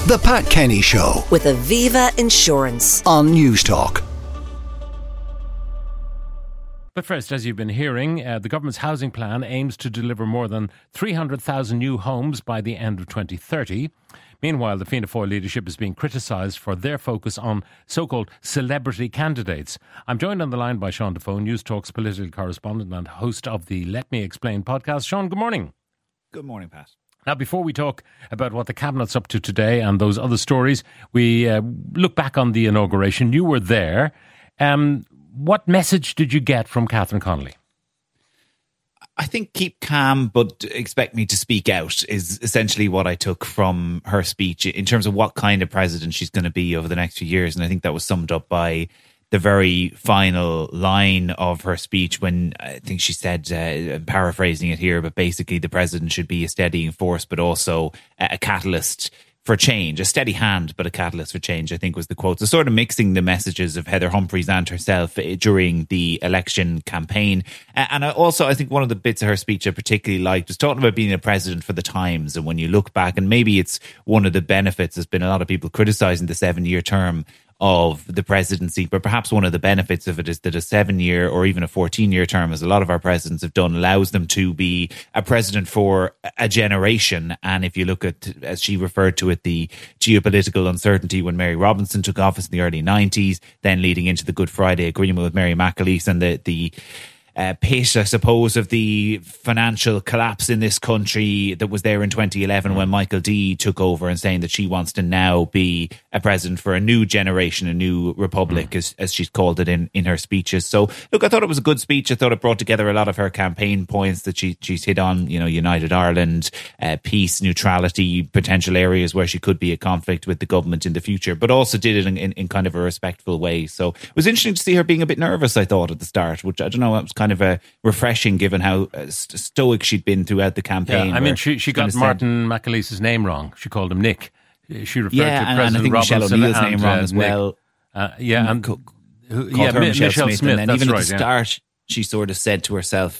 The Pat Kenny Show with Aviva Insurance on Newstalk. But first, as you've been hearing, the government's housing plan aims to deliver more than 300,000 new homes by the end of 2030. Meanwhile, the Fianna Fáil leadership is being criticised for their focus on so-called celebrity candidates. I'm joined on the line by Sean Defoe, Newstalk's political correspondent and host of the Let Me Explain podcast. Sean, good morning. Good morning, Pat. Now, before we talk about what the Cabinet's up to today and those other stories, we look back on the inauguration. You were there. What message did you get from Catherine Connolly? I think keep calm but expect me to speak out is essentially what I took from her speech in terms of what kind of president she's going to be over the next few years. And I think that was summed up by the very final line of her speech when I think she said, I'm paraphrasing it here, but basically the president should be a steadying force, but also a catalyst for change, a steady hand, but a catalyst for change, I think was the quote. So sort of mixing the messages of Heather Humphreys and herself during the election campaign. And I think one of the bits of her speech I particularly liked was talking about being a president for the times. And when you look back, and maybe it's one of the benefits, there's been a lot of people criticising the 7-year term of the presidency, but perhaps one of the benefits of it is that a 7-year or even a 14-year term, as a lot of our presidents have done, allows them to be a president for a generation. And if you look at, as she referred to it, the geopolitical uncertainty when Mary Robinson took office in the early 90s, then leading into the Good Friday Agreement with Mary McAleese and the pit, I suppose, of the financial collapse in this country that was there in 2011 when Michael D took over, and saying that she wants to now be a president for a new generation, a new republic, as she's called it in her speeches. So, look, I thought it was a good speech. I thought it brought together a lot of her campaign points that she's hit on, United Ireland, peace, neutrality, potential areas where she could be a conflict with the government in the future, but also did it in kind of a respectful way. So it was interesting to see her being a bit nervous, I thought, at the start, which I don't know, it was kind of a refreshing given how stoic she'd been throughout the campaign. Yeah, I mean, she got Martin McAleese's name wrong. She called him Nick. She referred to President and I think Robinson Michelle O'Neill's name wrong as well. Michelle Smith. And even right, at the start, she sort of said to herself,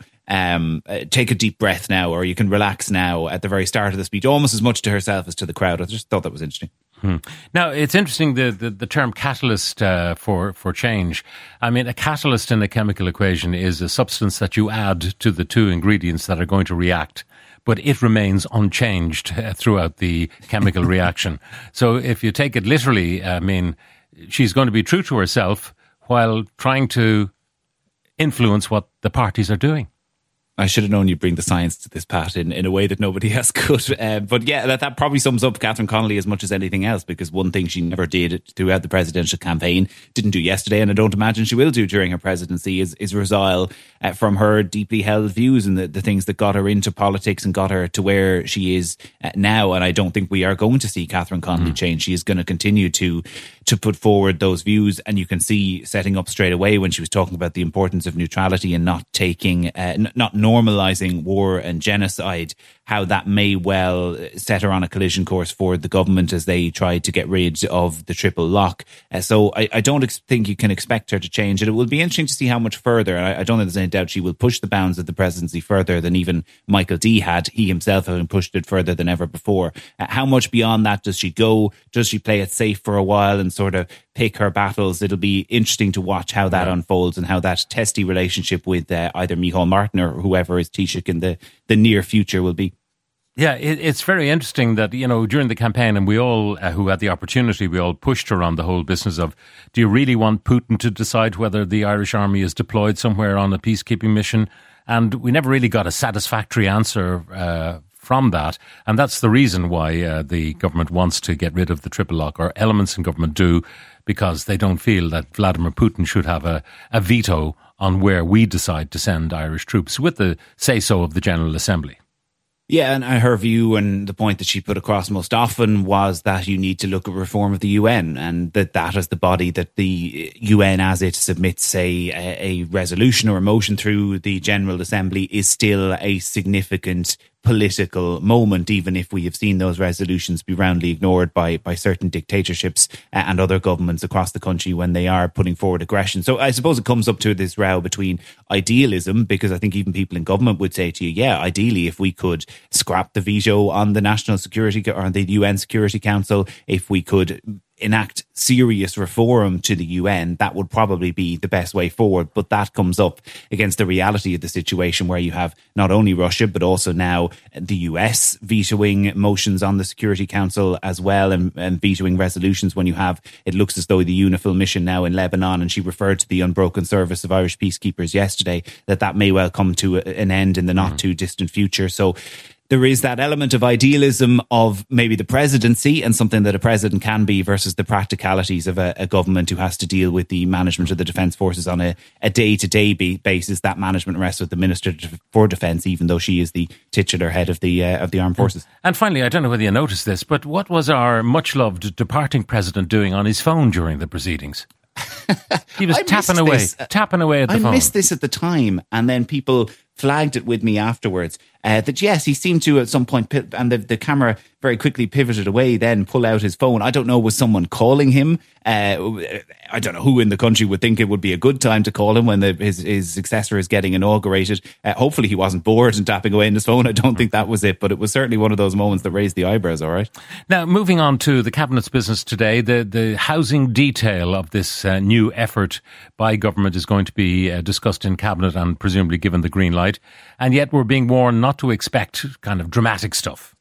take a deep breath now, or you can relax now, at the very start of the speech, almost as much to herself as to the crowd. I just thought that was interesting. Now, it's interesting, the term catalyst for change. I mean, a catalyst in a chemical equation is a substance that you add to the two ingredients that are going to react, but it remains unchanged throughout the chemical reaction. So if you take it literally, I mean, she's going to be true to herself while trying to influence what the parties are doing. I should have known you'd bring the science to this, Pat, in a way that nobody else could. But yeah, that probably sums up Catherine Connolly as much as anything else, because one thing she never did throughout the presidential campaign, didn't do yesterday, and I don't imagine she will do during her presidency, is resile from her deeply held views and the things that got her into politics and got her to where she is now. And I don't think we are going to see Catherine Connolly change. She is going to continue to put forward those views, and you can see setting up straight away when she was talking about the importance of neutrality and not taking, not normalising war and genocide, how that may well set her on a collision course for the government as they try to get rid of the triple lock. So I don't think you can expect her to change it. It will be interesting to see how much further, and I don't think there's any doubt she will push the bounds of the presidency further than even Michael D had. He himself having pushed it further than ever before. How much beyond that does she go? Does she play it safe for a while and sort of pick her battles? It'll be interesting to watch how that unfolds and how that testy relationship with either Micheál Martin or whoever is Taoiseach in the near future will be. Yeah, it's very interesting that, during the campaign, and we all who had the opportunity, we all pushed her on the whole business of, do you really want Putin to decide whether the Irish army is deployed somewhere on a peacekeeping mission? And we never really got a satisfactory answer from that. And that's the reason why the government wants to get rid of the triple lock, or elements in government do, because they don't feel that Vladimir Putin should have a veto on where we decide to send Irish troops, with the say-so of the General Assembly. Yeah, and her view, and the point that she put across most often, was that you need to look at reform of the UN, and that is the body that the UN, as it submits a resolution or a motion through the General Assembly, is still a significant political moment, even if we have seen those resolutions be roundly ignored by certain dictatorships and other governments across the country when they are putting forward aggression. So I suppose it comes up to this row between idealism, because I think even people in government would say to you, yeah, ideally, if we could scrap the veto on the National Security or the UN Security Council, if we could enact serious reform to the UN, that would probably be the best way forward. But that comes up against the reality of the situation where you have not only Russia, but also now the US vetoing motions on the Security Council as well, and vetoing resolutions when you have, it looks as though the UNIFIL mission now in Lebanon, and she referred to the unbroken service of Irish peacekeepers yesterday, that may well come to an end in the not too distant future. So there is that element of idealism of maybe the presidency and something that a president can be versus the practicalities of a government who has to deal with the management of the defence forces on a day-to-day basis. That management rests with the Minister for Defence, even though she is the titular head of the armed forces. And finally, I don't know whether you noticed this, but what was our much-loved departing president doing on his phone during the proceedings? He was tapping away at the phone. I missed this at the time, and then people flagged it with me afterwards. That yes, he seemed to at some point, and the camera very quickly pivoted away, then pull out his phone. I don't know, was someone calling him? I don't know who in the country would think it would be a good time to call him when his successor is getting inaugurated. Hopefully he wasn't bored and tapping away in his phone. I don't think that was it, but it was certainly one of those moments that raised the eyebrows, all right? Now, moving on to the Cabinet's business today, the housing detail of this new effort by government is going to be discussed in Cabinet and presumably given the green light. And yet we're being warned not to expect kind of dramatic stuff.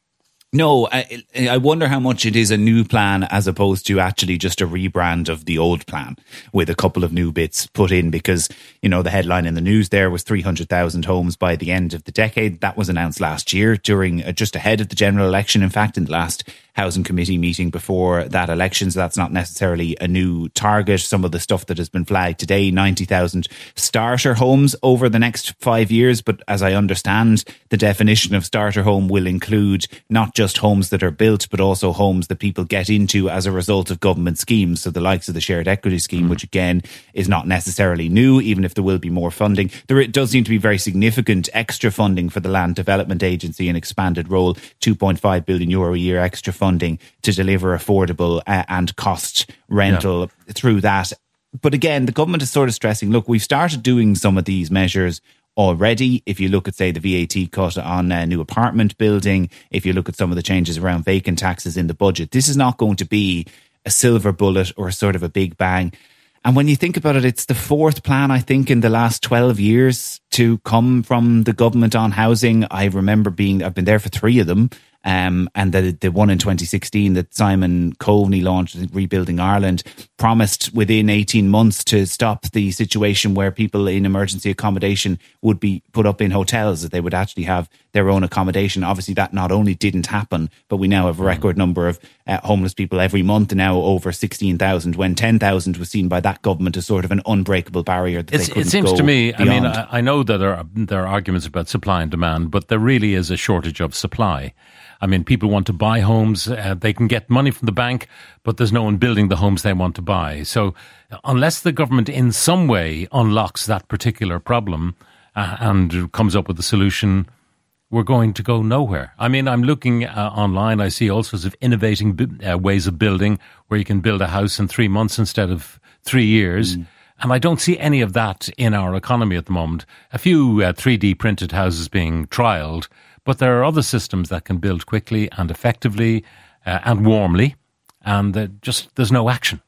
No, I wonder how much it is a new plan as opposed to actually just a rebrand of the old plan with a couple of new bits put in, because, you know, the headline in the news there was 300,000 homes by the end of the decade. That was announced last year during just ahead of the general election. In fact, in the last Housing Committee meeting before that election. So that's not necessarily a new target. Some of the stuff that has been flagged today, 90,000 starter homes over the next 5 years. But as I understand, the definition of starter home will include not just homes that are built, but also homes that people get into as a result of government schemes. So the likes of the shared equity scheme, which again is not necessarily new, even if there will be more funding. There does seem to be very significant extra funding for the Land Development Agency, an expanded role, €2.5 billion a year extra funding to deliver affordable and cost rental through that. But again, the government is sort of stressing, look, we've started doing some of these measures already. If you look at, say, the VAT cut on new apartment building, if you look at some of the changes around vacant taxes in the budget, this is not going to be a silver bullet or sort of a big bang. And when you think about it, it's the fourth plan, I think, in the last 12 years to come from the government on housing. I remember I've been there for 3 of them. And the one in 2016 that Simon Coveney launched, Rebuilding Ireland, promised within 18 months to stop the situation where people in emergency accommodation would be put up in hotels, that they would actually have their own accommodation. Obviously, that not only didn't happen, but we now have a record number of homeless people every month, now over 16,000, when 10,000 was seen by that government as sort of an unbreakable barrier that they couldn't go beyond. It seems to me, I mean, I know that there are arguments about supply and demand, but there really is a shortage of supply. I mean, people want to buy homes. They can get money from the bank, but there's no one building the homes they want to buy. So unless the government in some way unlocks that particular problem and comes up with a solution, we're going to go nowhere. I mean, I'm looking online. I see all sorts of innovating ways of building where you can build a house in 3 months instead of 3 years. And I don't see any of that in our economy at the moment. A few 3D printed houses being trialled, but there are other systems that can build quickly and effectively and warmly, and there's no action.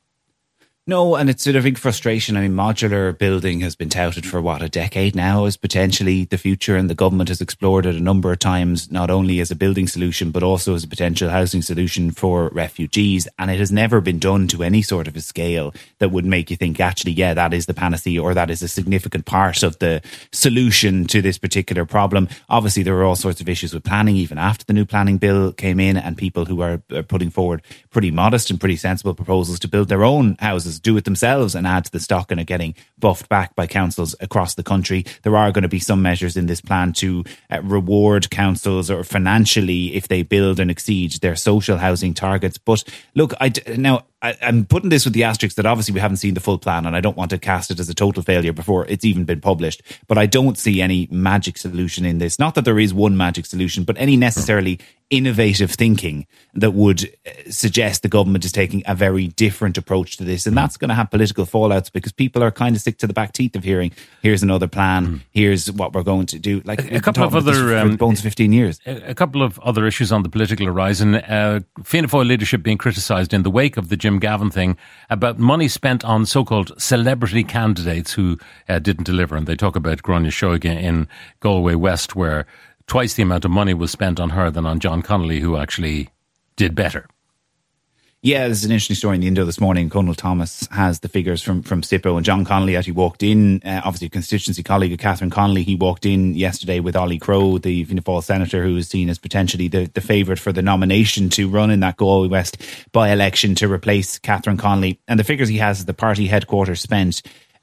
No, and it's sort of a big frustration. I mean, modular building has been touted for, a decade now as potentially the future, and the government has explored it a number of times, not only as a building solution, but also as a potential housing solution for refugees. And it has never been done to any sort of a scale that would make you think, actually, yeah, that is the panacea, or that is a significant part of the solution to this particular problem. Obviously, there are all sorts of issues with planning, even after the new planning bill came in, and people who are putting forward pretty modest and pretty sensible proposals to build their own houses, do it themselves and add to the stock, and are getting buffed back by councils across the country. There are going to be some measures in this plan to reward councils or financially if they build and exceed their social housing targets. But look, now I'm putting this with the asterisk that obviously we haven't seen the full plan, and I don't want to cast it as a total failure before it's even been published. But I don't see any magic solution in this. Not that there is one magic solution, but any necessarily innovative thinking that would suggest the government is taking a very different approach to this. And that's going to have political fallouts because people are kind of sick to the back teeth of hearing, here's another plan, here's what we're going to do. Like a couple of other bones 15 years. A couple of other issues on the political horizon. Fianna Fáil leadership being criticised in the wake of the Jim Gavin thing about money spent on so-called celebrity candidates who didn't deliver. And they talk about Gráinne Seoige in Galway West, where twice the amount of money was spent on her than on John Connolly, who actually did better. Yeah, there's an interesting story in the Indo this morning. Conal Thomas has the figures from SIPO, and John Connolly actually walked in, obviously a constituency colleague of Catherine Connolly. He walked in yesterday with Ollie Crowe, the Fianna Fáil senator, who is seen as potentially the favourite for the nomination to run in that Galway West by-election to replace Catherine Connolly. And the figures he has is the party headquarters spent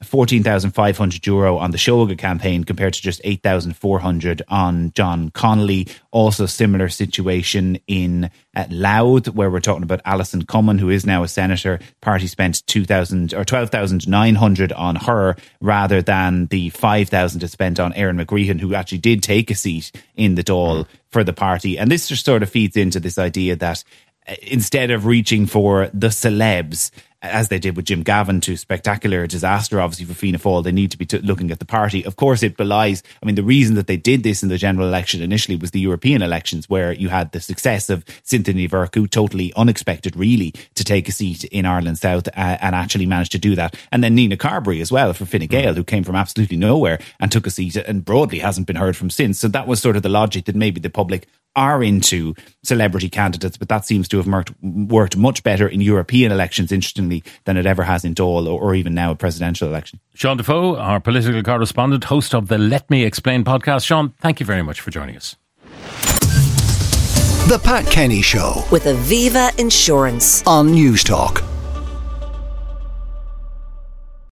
€14,500 on the Seoige campaign compared to just €8,400 on John Connolly. Also similar situation in Louth, where we're talking about Alison Cummin, who is now a senator. Party spent $12,900 on her rather than the $5,000 it spent on Erin McGreehan, who actually did take a seat in the Dáil for the party. And this just sort of feeds into this idea that instead of reaching for the celebs, as they did with Jim Gavin, to spectacular disaster, obviously, for Fianna Fáil, they need to be looking at the party. Of course, it belies, the reason that they did this in the general election initially was the European elections, where you had the success of Cynthia Ní Bhurcu, totally unexpected, really, to take a seat in Ireland South and actually managed to do that. And then Nina Carberry as well for Fine Gael, who came from absolutely nowhere and took a seat and broadly hasn't been heard from since. So that was sort of the logic that maybe the public are into celebrity candidates, but that seems to have worked much better in European elections, interestingly, than it ever has in Dáil or even now a presidential election. Sean Defoe, our political correspondent, host of the Let Me Explain podcast. Sean, thank you very much for joining us. The Pat Kenny Show with Aviva Insurance on News Talk.